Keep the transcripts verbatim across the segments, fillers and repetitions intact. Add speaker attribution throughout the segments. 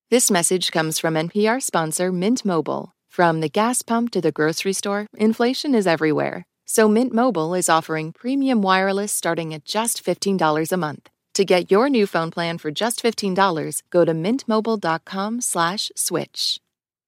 Speaker 1: This message comes from N P R sponsor Mint Mobile. From the gas pump to the grocery store, inflation is everywhere. So Mint Mobile is offering premium wireless starting at just fifteen dollars a month. To get your new phone plan for just fifteen dollars, go to mintmobile.com slash switch.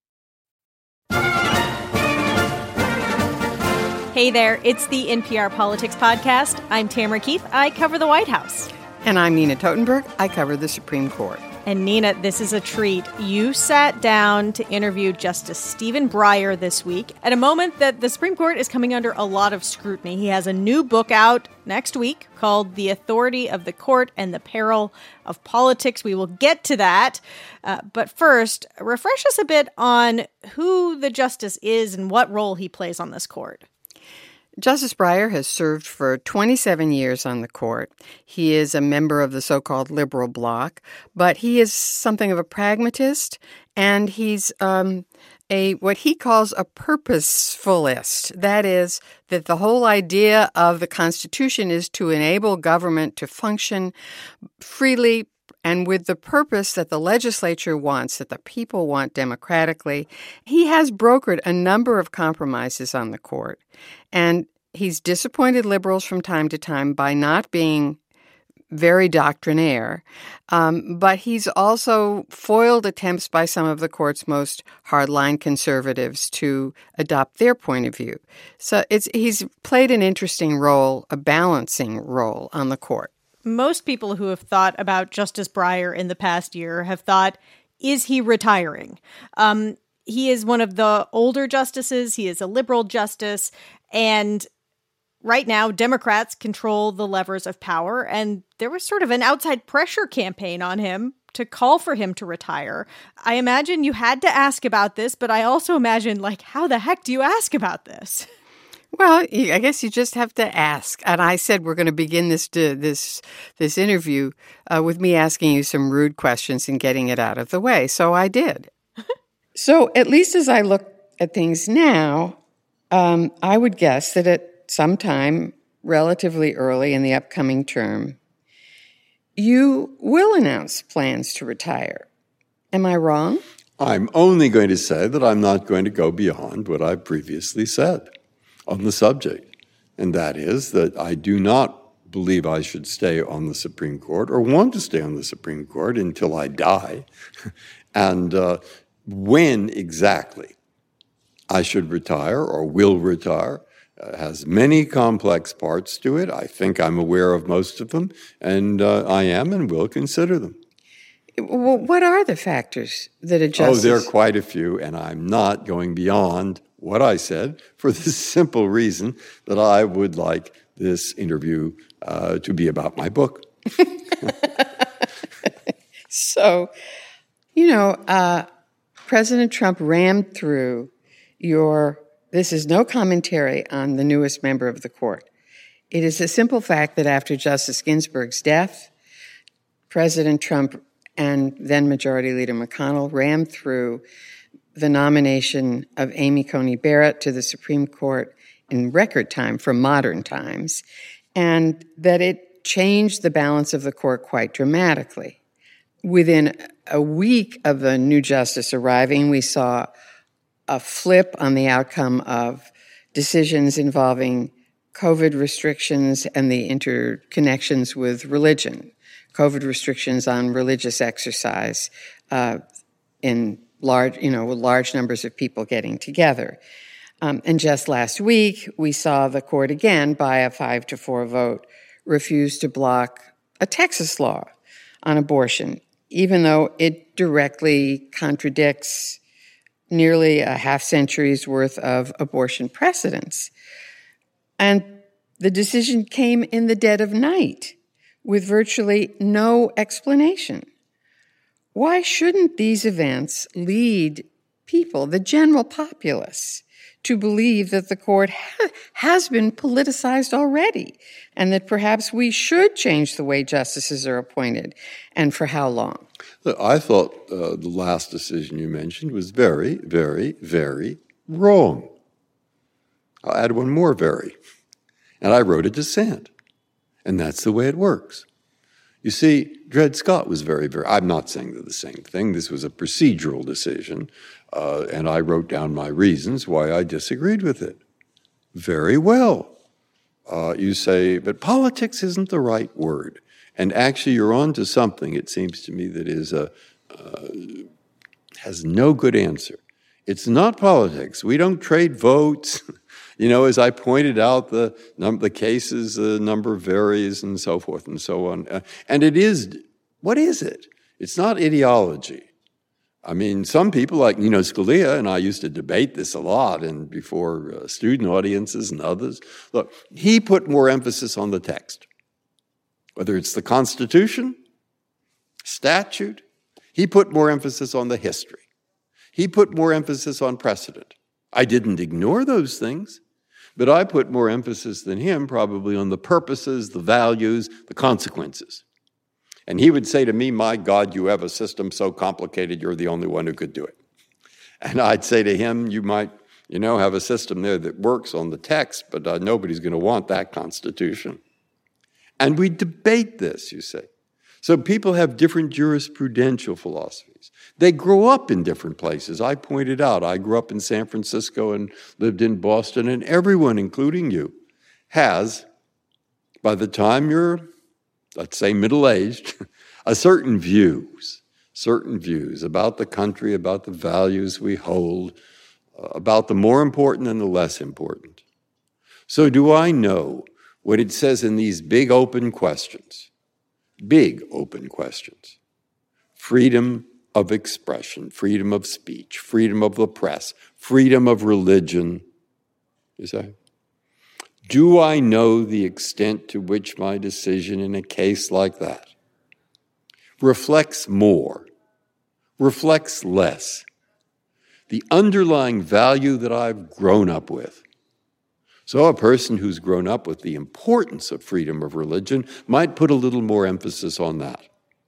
Speaker 2: Hey there, it's the N P R Politics Podcast. I'm Tamara Keith. I cover the White House.
Speaker 3: And I'm Nina Totenberg. I cover the Supreme Court.
Speaker 2: And Nina, this is a treat. You sat down to interview Justice Stephen Breyer this week at a moment that the Supreme Court is coming under a lot of scrutiny. He has a new book out next week called The Authority of the Court and the Peril of Politics. We will get to that. Uh, but first, refresh us a bit on who the justice is and what role he plays on this court.
Speaker 3: Justice Breyer has served for twenty-seven years on the court. He is a member of the so-called liberal bloc, but he is something of a pragmatist, and he's um, a what he calls a purposefulist. That is, that the whole idea of the Constitution is to enable government to function freely and with the purpose that the legislature wants, that the people want democratically. He has brokered a number of compromises on the court, and he's disappointed liberals from time to time by not being very doctrinaire, um, but he's also foiled attempts by some of the court's most hardline conservatives to adopt their point of view. So it's he's played an interesting role, a balancing role on the court.
Speaker 2: Most people who have thought about Justice Breyer in the past year have thought, is he retiring? Um, he is one of the older justices. He is a liberal justice. And right now, Democrats control the levers of power. And there was sort of an outside pressure campaign on him to call for him to retire. I imagine you had to ask about this, but I also imagine, like, how the heck do you ask about this?
Speaker 3: Well, I guess you just have to ask. And I said we're going to begin this this this interview uh, with me asking you some rude questions and getting it out of the way. So I did. So at least as I look at things now, um, I would guess that at some time relatively early in the upcoming term, you will announce plans to retire. Am I wrong?
Speaker 4: I'm only going to say that I'm not going to go beyond what I previously said on the subject, and that is that I do not believe I should stay on the Supreme Court or want to stay on the Supreme Court until I die. And uh, when exactly I should retire or will retire uh, has many complex parts to it. I think I'm aware of most of them, and uh, I am and will consider them.
Speaker 3: Well, what are the factors that a justice...
Speaker 4: Oh, there are quite a few, and I'm not going beyond what I said for the simple reason that I would like this interview uh, to be about my book.
Speaker 3: So, you know, uh, President Trump rammed through your, this is no commentary on the newest member of the court. It is a simple fact that after Justice Ginsburg's death, President Trump and then Majority Leader McConnell rammed through the nomination of Amy Coney Barrett to the Supreme Court in record time from modern times, and that it changed the balance of the court quite dramatically. Within a week of the new justice arriving, we saw a flip on the outcome of decisions involving COVID restrictions and the interconnections with religion, COVID restrictions on religious exercise uh, in large, you know, with large numbers of people getting together. Um, and just last week, we saw the court again, by a five to four vote, refuse to block a Texas law on abortion, even though it directly contradicts nearly a half century's worth of abortion precedents. And the decision came in the dead of night with virtually no explanation. Why shouldn't these events lead people, the general populace, to believe that the court ha- has been politicized already and that perhaps we should change the way justices are appointed, and for how long?
Speaker 4: I thought uh, the last decision you mentioned was very, very, very wrong. I'll add one more very. And I wrote a dissent. And that's the way it works. You see, Dred Scott was very, very, I'm not saying they're the same thing. This was a procedural decision, uh, and I wrote down my reasons why I disagreed with it. Very well. Uh, you say, but politics isn't the right word. And actually, you're on to something, it seems to me, that is a, uh, has no good answer. It's not politics. We don't trade votes. You know, as I pointed out, the num- the cases, the number varies and so forth and so on. Uh, and it is, what is it? It's not ideology. I mean, some people like Nino Scalia, and I used to debate this a lot and before uh, student audiences and others. Look, he put more emphasis on the text, whether it's the Constitution, statute. He put more emphasis on the history. He put more emphasis on precedent. I didn't ignore those things, but I put more emphasis than him probably on the purposes, the values, the consequences. And he would say to me, my God, you have a system so complicated, you're the only one who could do it. And I'd say to him, you might, you know, have a system there that works on the text, but uh, nobody's going to want that Constitution. And we debate this, you see. So people have different jurisprudential philosophies. They grow up in different places. I pointed out, I grew up in San Francisco and lived in Boston, and everyone, including you, has, by the time you're, let's say, middle-aged, a certain views, certain views about the country, about the values we hold, uh, about the more important and the less important. So do I know what it says in these big open questions? Big open questions. Freedom of expression, freedom of speech, freedom of the press, freedom of religion. Is that? Do I know the extent to which my decision in a case like that reflects more, reflects less, the underlying value that I've grown up with? So a person who's grown up with the importance of freedom of religion might put a little more emphasis on that.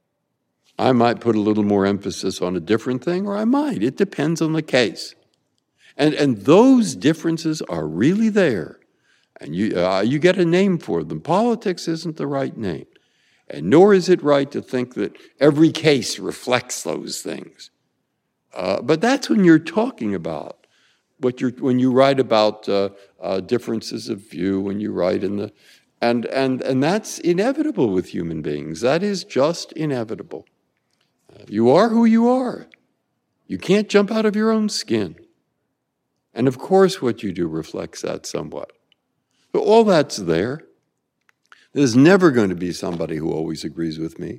Speaker 4: I might put a little more emphasis on a different thing, or I might. It depends on the case. And, and those differences are really there. And you, uh, you get a name for them. Politics isn't the right name. And nor is it right to think that every case reflects those things. Uh, but that's when you're talking about what you're, when you write about uh, uh, differences of view, when you write in the, and, and, and that's inevitable with human beings. That is just inevitable. Uh, you are who you are. You can't jump out of your own skin. And of course what you do reflects that somewhat. But all that's there. There's never going to be somebody who always agrees with me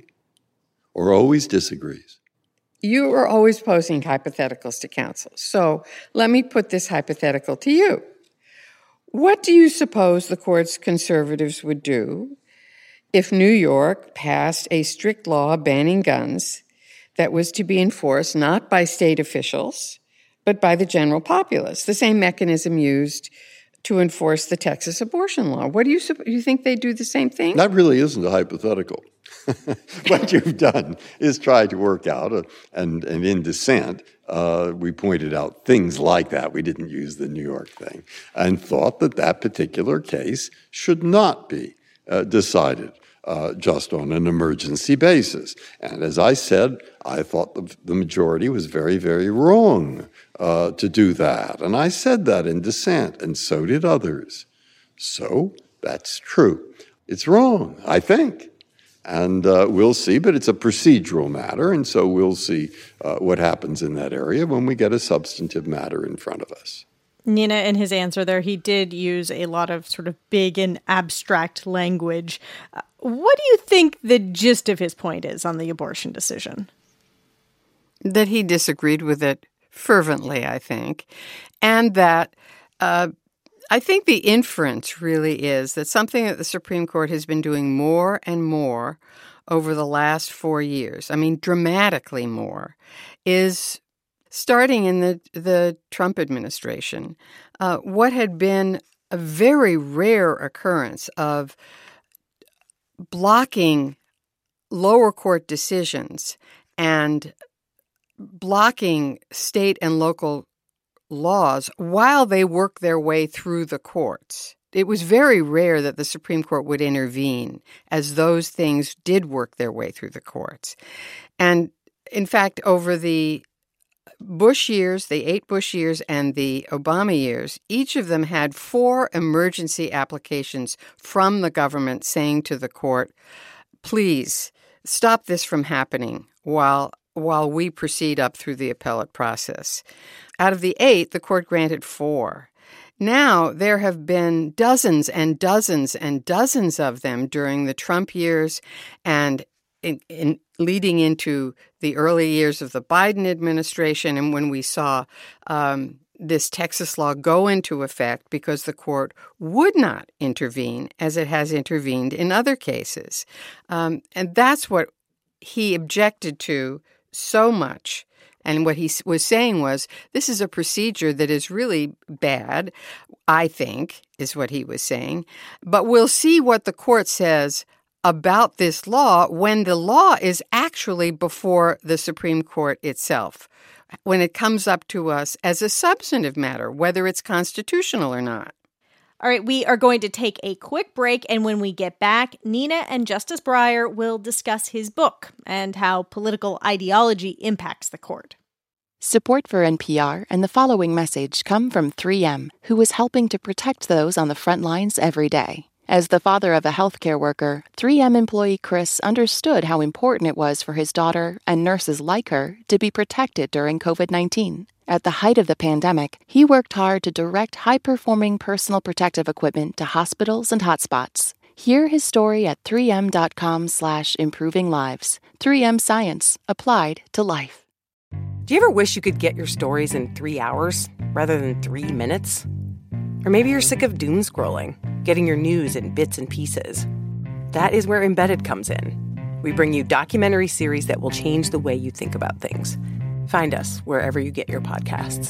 Speaker 4: or always disagrees.
Speaker 3: You are always posing hypotheticals to counsel. So let me put this hypothetical to you. What do you suppose the court's conservatives would do if New York passed a strict law banning guns that was to be enforced not by state officials, but by the general populace, the same mechanism used to enforce the Texas abortion law? What do you, you think they'd do the same thing?
Speaker 4: That really isn't a hypothetical. What you've done is try to work out, a, and, and in dissent, uh, we pointed out things like that. We didn't use the New York thing, and thought that that particular case should not be uh, decided uh, just on an emergency basis. And as I said, I thought the, the majority was very, very wrong uh, to do that. And I said that in dissent, and so did others. So that's true. It's wrong, I think. And uh, we'll see, but it's a procedural matter, and so we'll see uh, what happens in that area when we get a substantive matter in front of us.
Speaker 2: Nina, in his answer there, he did use a lot of sort of big and abstract language. Uh, what do you think the gist of his point is on the abortion decision?
Speaker 3: That he disagreed with it fervently, I think, and that uh, I think the inference really is that something that the Supreme Court has been doing more and more over the last four years, I mean dramatically more, is starting in the, the Trump administration, uh, what had been a very rare occurrence of blocking lower court decisions and blocking state and local laws while they work their way through the courts. it was very rare that the Supreme Court would intervene as those things did work their way through the courts. And in fact, over the Bush years, the eight Bush years and the Obama years, each of them had four emergency applications from the government saying to the court, please stop this from happening while while we proceed up through the appellate process. Out of the eight, the court granted four. Now, there have been dozens and dozens and dozens of them during the Trump years and in, in leading into the early years of the Biden administration, and when we saw um, this Texas law go into effect because the court would not intervene as it has intervened in other cases. Um, and that's what he objected to so much. And what he was saying was, this is a procedure that is really bad, I think, is what he was saying. But we'll see what the court says about this law when the law is actually before the Supreme Court itself, when it comes up to us as a substantive matter, whether it's constitutional or not.
Speaker 2: All right, we are going to take a quick break, and when we get back, Nina and Justice Breyer will discuss his book and how political ideology impacts the court.
Speaker 1: Support for N P R and the following message come from three M, who is helping to protect those on the front lines every day. As the father of a healthcare worker, three M employee Chris understood how important it was for his daughter and nurses like her to be protected during covid nineteen. At the height of the pandemic, he worked hard to direct high-performing personal protective equipment to hospitals and hotspots. Hear his story at three m dot com slash improving lives. three M Science, applied to life.
Speaker 5: Do you ever wish you could get your stories in three hours rather than three minutes? Or maybe you're sick of doom scrolling, getting your news in bits and pieces. That is where Embedded comes in. We bring you documentary series that will change the way you think about things. Find us wherever you get your podcasts.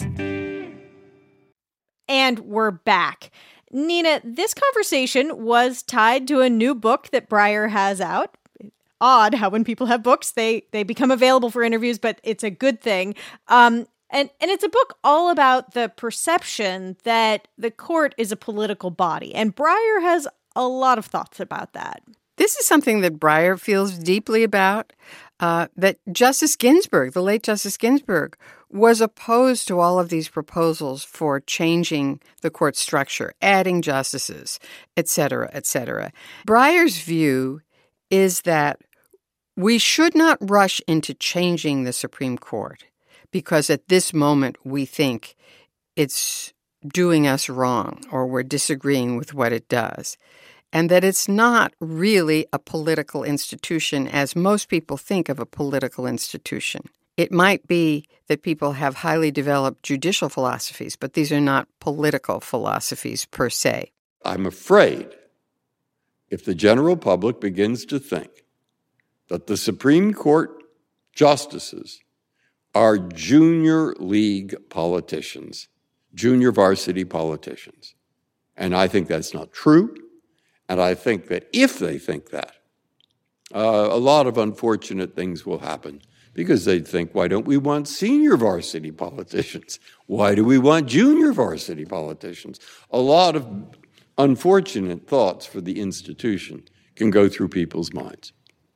Speaker 2: And we're back. Nina, this conversation was tied to a new book that Breyer has out. Odd how when people have books, they they become available for interviews, but it's a good thing. Um, and, and it's a book all about the perception that the court is a political body. And Breyer has a lot of thoughts about that.
Speaker 3: This is something that Breyer feels deeply about, uh, that Justice Ginsburg, the late Justice Ginsburg, was opposed to all of these proposals for changing the court structure, adding justices, et cetera, et cetera. Breyer's view is that we should not rush into changing the Supreme Court because at this moment we think it's doing us wrong or we're disagreeing with what it does. And that it's not really a political institution as most people think of a political institution. It might be that people have highly developed judicial philosophies, but these are not political philosophies per se.
Speaker 4: I'm afraid if the general public begins to think that the Supreme Court justices are junior league politicians, junior varsity politicians, and I think that's not true. And I think that if they think that, uh, a lot of unfortunate things will happen because they'd think, why don't we want senior varsity politicians? Why do we want junior varsity politicians? A lot of unfortunate thoughts for the institution can go through people's minds.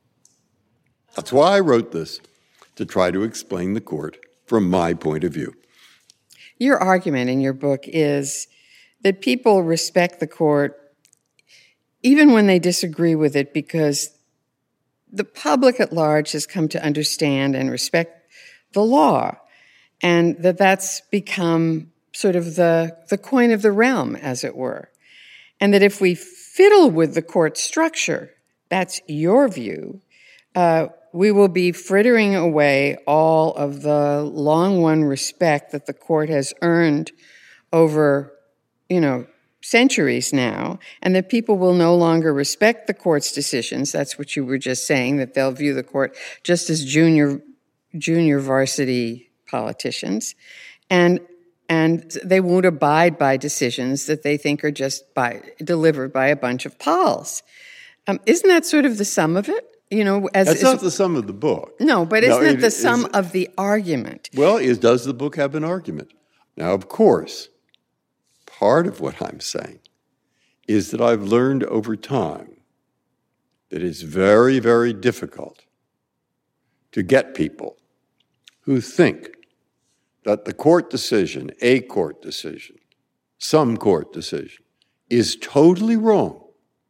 Speaker 4: That's why I wrote this, to try to explain the court from my point of view.
Speaker 3: Your argument in your book is that people respect the court even when they disagree with it, because the public at large has come to understand and respect the law, and that that's become sort of the, the coin of the realm, as it were. And that if we fiddle with the court structure, that's your view, uh, we will be frittering away all of the long-won respect that the court has earned over, you know, centuries now, and that people will no longer respect the court's decisions. That's what you were just saying, that they'll view the court just as junior junior varsity politicians, and and they won't abide by decisions that they think are just by delivered by a bunch of pals. Um, isn't that sort of the sum of it? You know, as
Speaker 4: That's
Speaker 3: as,
Speaker 4: not the sum of the book.
Speaker 3: No, but
Speaker 4: No,
Speaker 3: isn't it,
Speaker 4: it
Speaker 3: the sum
Speaker 4: is-
Speaker 3: of the argument?
Speaker 4: Well, is, does the book have an argument? Now, of course, part of what I'm saying is that I've learned over time that it's very, very difficult to get people who think that the court decision, a court decision, some court decision, is totally wrong,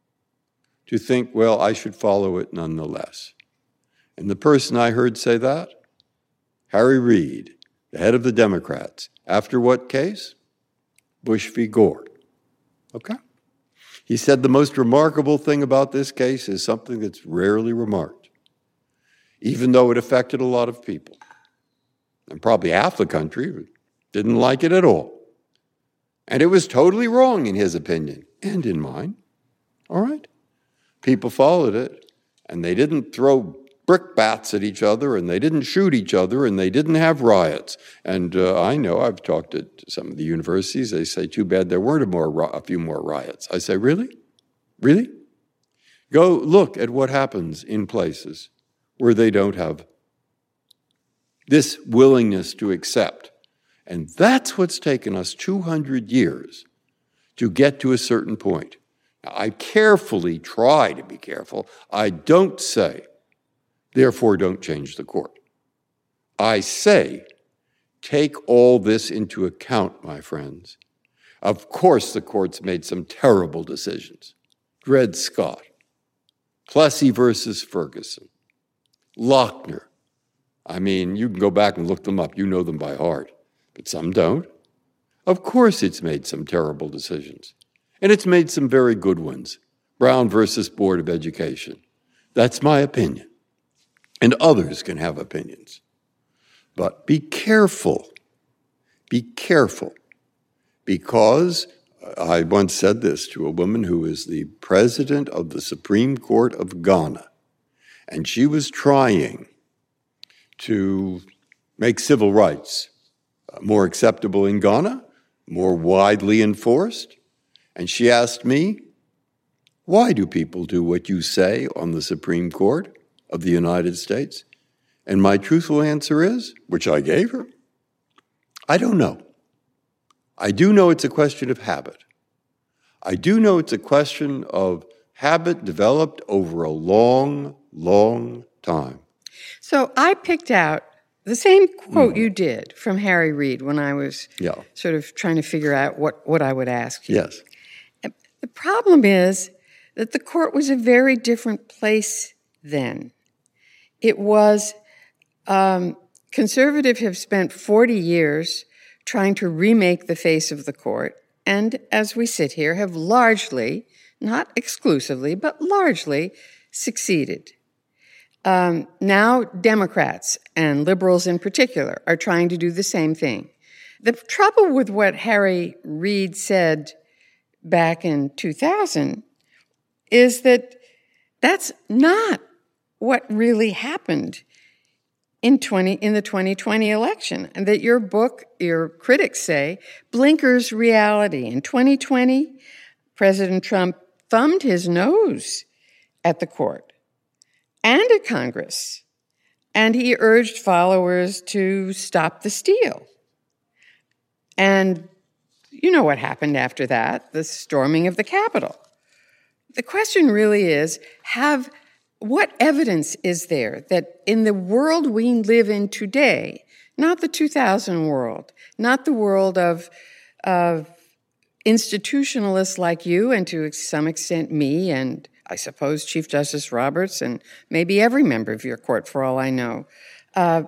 Speaker 4: to think, well, I should follow it nonetheless. And the person I heard say that, Harry Reid, the head of the Democrats, after what case? Bush v. Gore. Okay? He said the most remarkable thing about this case is something that's rarely remarked, even though it affected a lot of people. And probably half the country didn't like it at all. And it was totally wrong in his opinion, and in mine. All right? People followed it, and they didn't throw brickbats at each other, and they didn't shoot each other, and they didn't have riots. And uh, I know, I've talked to some of the universities, they say, too bad there weren't a, more, a few more riots. I say, really? Really? Go look at what happens in places where they don't have this willingness to accept. And that's what's taken us two hundred years to get to a certain point. Now, I carefully try to be careful. I don't say, therefore don't change the court. I say, take all this into account, my friends. Of course the court's made some terrible decisions. Dred Scott, Plessy versus Ferguson, Lochner. I mean, you can go back and look them up. You know them by heart. But some don't. Of course it's made some terrible decisions. And it's made some very good ones. Brown versus Board of Education. That's my opinion. And others can have opinions. But be careful. Be careful. Because I once said this to a woman who is the president of the Supreme Court of Ghana. And she was trying to make civil rights more acceptable in Ghana, more widely enforced. And she asked me, why do people do what you say on the Supreme Court of the United States? And my truthful answer is, which I gave her, I don't know. I do know it's a question of habit. I do know it's a question of habit developed over a long, long time.
Speaker 3: So I picked out the same quote mm. you did from Harry Reid when I was
Speaker 4: yeah.
Speaker 3: sort of trying to figure out what, what I would ask you.
Speaker 4: Yes.
Speaker 3: The problem is that the court was a very different place then. It was, um, conservatives have spent forty years trying to remake the face of the court, and as we sit here, have largely, not exclusively, but largely succeeded. Um, now Democrats and liberals in particular are trying to do the same thing. The trouble with what Harry Reid said back in two thousand is that that's not what really happened in twenty in the twenty twenty election, and that your book, your critics say, blinkers reality. In twenty twenty, President Trump thumbed his nose at the court and at Congress, and he urged followers to stop the steal. And you know what happened after that, the storming of the Capitol. The question really is, have what evidence is there that in the world we live in today, not the two thousand world, not the world of, of institutionalists like you and to some extent me and I suppose Chief Justice Roberts and maybe every member of your court for all I know, uh,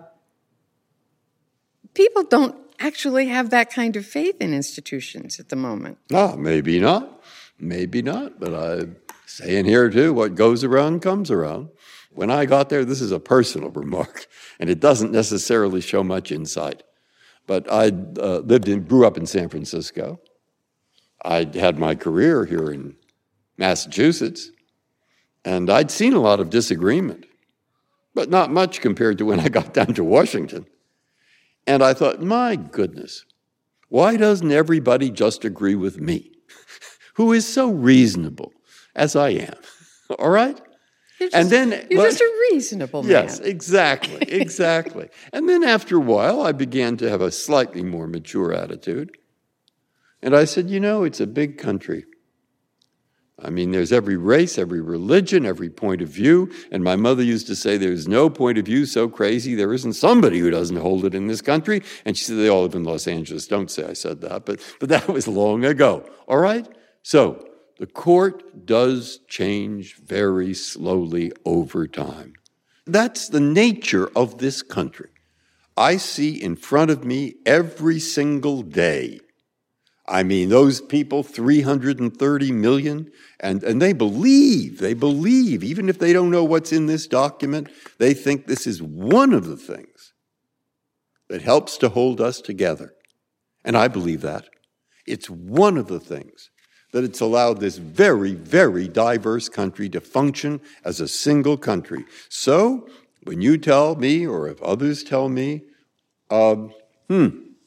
Speaker 3: people don't actually have that kind of faith in institutions at the moment.
Speaker 4: No, maybe not. Maybe not. But I say in here, too, what goes around comes around. When I got there, this is a personal remark, and it doesn't necessarily show much insight. But I uh, lived in, grew up in San Francisco. I had my career here in Massachusetts, and I'd seen a lot of disagreement, but not much compared to when I got down to Washington. And I thought, my goodness, why doesn't everybody just agree with me, who is so reasonable as I am? All right?
Speaker 3: You're just,
Speaker 4: and then
Speaker 3: you're
Speaker 4: but,
Speaker 3: just a reasonable man.
Speaker 4: Yes, exactly, exactly. And then after a while, I began to have a slightly more mature attitude. And I said, you know, it's a big country. I mean, there's every race, every religion, every point of view. And my mother used to say, there's no point of view so crazy there isn't somebody who doesn't hold it in this country. And she said, they all live in Los Angeles. Don't say I said that, but, but that was long ago. All right? So the court does change very slowly over time. That's the nature of this country. I see in front of me every single day. I mean, those people, three hundred thirty million, and, and they believe, they believe, even if they don't know what's in this document, they think this is one of the things that helps to hold us together. And I believe that. It's one of the things that it's allowed this very, very diverse country to function as a single country. So when you tell me, or if others tell me, um, hmm,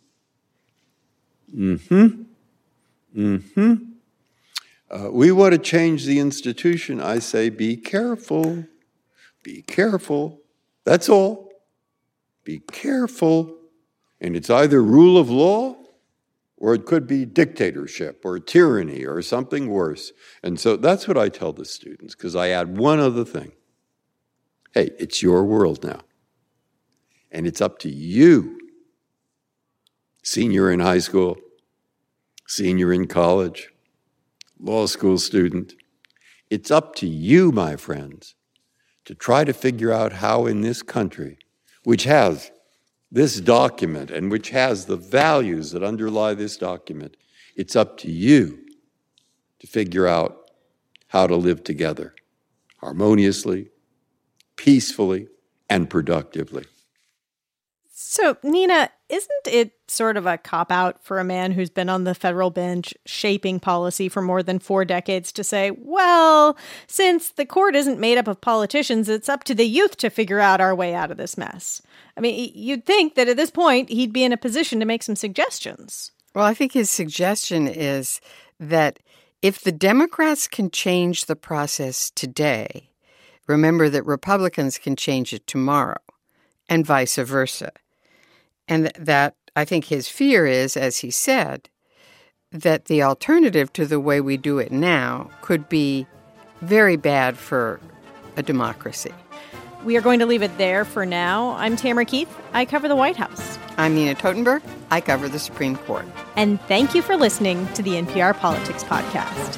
Speaker 4: mm-hmm, Mm-hmm. Uh, we want to change the institution. I say, be careful. Be careful. That's all. Be careful. And it's either rule of law, or it could be dictatorship or tyranny or something worse. And so that's what I tell the students, because I add one other thing. Hey, it's your world now. And it's up to you, senior in high school, senior in college, law school student. It's up to you, my friends, to try to figure out how in this country, which has this document and which has the values that underlie this document, it's up to you to figure out how to live together harmoniously, peacefully, and productively.
Speaker 2: So, Nina, isn't it sort of a cop-out for a man who's been on the federal bench shaping policy for more than four decades to say, well, since the court isn't made up of politicians, it's up to the youth to figure out our way out of this mess? I mean, you'd think that at this point, he'd be in a position to make some suggestions.
Speaker 3: Well, I think his suggestion is that if the Democrats can change the process today, remember that Republicans can change it tomorrow, and vice versa. And that, I think his fear is, as he said, that the alternative to the way we do it now could be very bad for a democracy.
Speaker 2: We are going to leave it there for now. I'm Tamara Keith. I cover the White House.
Speaker 3: I'm Nina Totenberg. I cover the Supreme Court.
Speaker 2: And thank you for listening to the N P R Politics Podcast.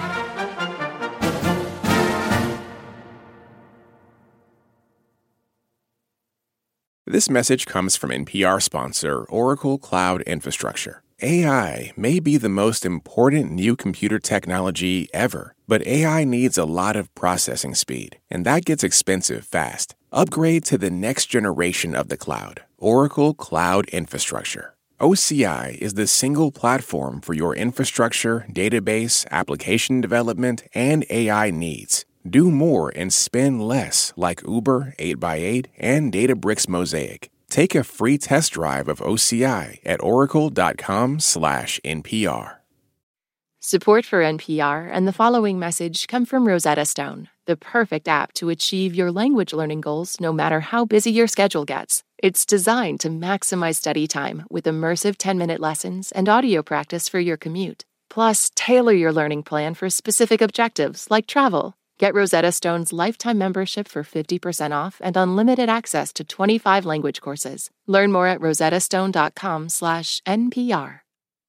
Speaker 6: This message comes from N P R sponsor Oracle Cloud Infrastructure. A I may be the most important new computer technology ever, but A I needs a lot of processing speed, and that gets expensive fast. Upgrade to the next generation of the cloud, Oracle Cloud Infrastructure. O C I is the single platform for your infrastructure, database, application development, and A I needs. Do more and spend less like Uber, eight by eight, and Databricks Mosaic. Take a free test drive of O C I at oracle.com slash NPR.
Speaker 1: Support for N P R and the following message come from Rosetta Stone, the perfect app to achieve your language learning goals no matter how busy your schedule gets. It's designed to maximize study time with immersive ten-minute lessons and audio practice for your commute. Plus, tailor your learning plan for specific objectives like travel. Get Rosetta Stone's lifetime membership for fifty percent off and unlimited access to twenty-five language courses. Learn more at rosettastone.com slash NPR.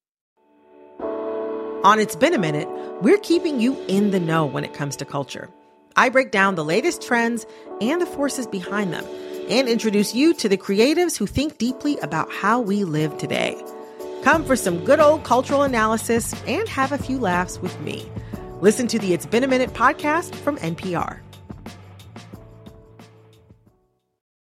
Speaker 5: On It's Been a Minute, we're keeping you in the know when it comes to culture. I break down the latest trends and the forces behind them and introduce you to the creatives who think deeply about how we live today. Come for some good old cultural analysis and have a few laughs with me. Listen to the It's Been a Minute podcast from N P R.